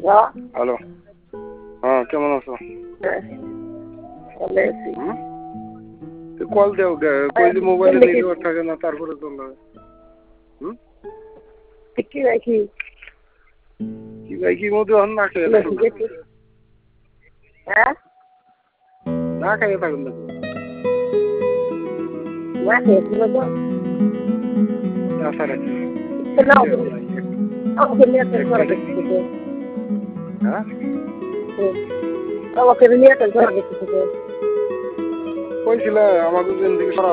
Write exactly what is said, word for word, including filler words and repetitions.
Hello, হ্যাঁ কেমন আছো? কল দেও কই যে মোবাইলে নেটওয়ার্ক থাকে না তারপরে চলে হুম কি রাখি কি ভাই কি মধ্যে হন না খেয়ে হ্যাঁ না খেয়ে থাকুন না না খেয়ে তো না স্যার আমাকে নিয়ে করে দেখতে হ্যাঁ আমাকে নিয়ে করে দেখতে কইছিল আমাকে জিন্দিগি